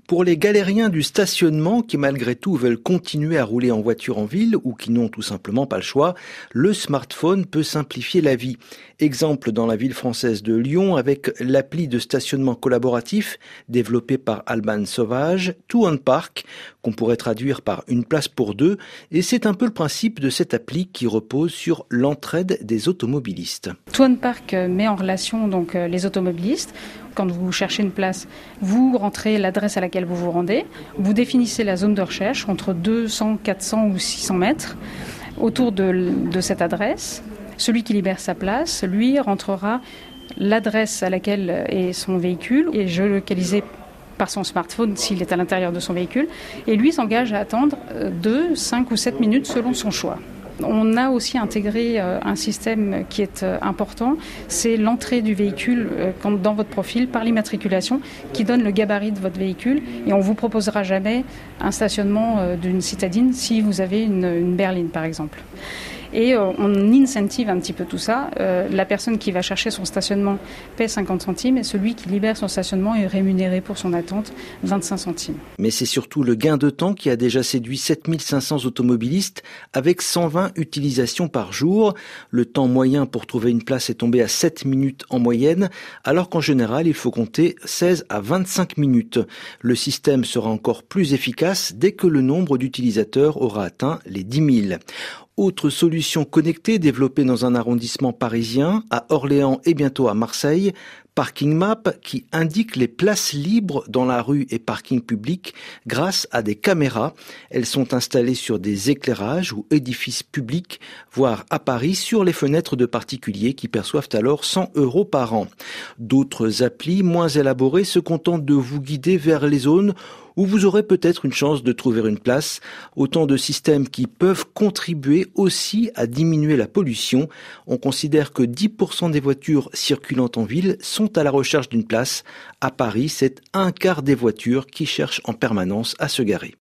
Pour les galériens du stationnement qui malgré tout veulent continuer à rouler en voiture en ville ou qui n'ont tout simplement pas le choix, le smartphone peut simplifier la vie. Exemple dans la ville française de Lyon avec l'appli de stationnement collaboratif développée par Alban Sauvage, Two on Park, qu'on pourrait traduire par une place pour deux, et c'est un peu le principe de cette appli qui repose sur l'entraide des automobilistes. Two on Park met en relation donc les automobilistes. Quand vous cherchez une place, vous rentrez l'adresse à laquelle vous vous rendez, vous définissez la zone de recherche entre 200, 400 ou 600 mètres autour de cette adresse. Celui qui libère sa place, lui, rentrera l'adresse à laquelle est son véhicule et géolocalisé par son smartphone s'il est à l'intérieur de son véhicule. Et lui s'engage à attendre 2, 5 ou 7 minutes selon son choix. On a aussi intégré un système qui est important, c'est l'entrée du véhicule dans votre profil par l'immatriculation qui donne le gabarit de votre véhicule et on ne vous proposera jamais un stationnement d'une citadine si vous avez une berline par exemple. Et on incentive un petit peu tout ça. La personne qui va chercher son stationnement paie 50 centimes et celui qui libère son stationnement est rémunéré pour son attente 25 centimes. Mais c'est surtout le gain de temps qui a déjà séduit 7500 automobilistes avec 120 utilisations par jour. Le temps moyen pour trouver une place est tombé à 7 minutes en moyenne, alors qu'en général, il faut compter 16 à 25 minutes. Le système sera encore plus efficace dès que le nombre d'utilisateurs aura atteint les 10 000. Autre solution connectée développée dans un arrondissement parisien, à Orléans et bientôt à Marseille, Parking Map qui indique les places libres dans la rue et parking public grâce à des caméras. Elles sont installées sur des éclairages ou édifices publics, voire à Paris sur les fenêtres de particuliers qui perçoivent alors 100 € par an. D'autres applis moins élaborées se contentent de vous guider vers les zones où vous aurez peut-être une chance de trouver une place. Autant de systèmes qui peuvent contribuer aussi à diminuer la pollution. On considère que 10% des voitures circulant en ville sont à la recherche d'une place. À Paris, c'est un quart des voitures qui cherchent en permanence à se garer.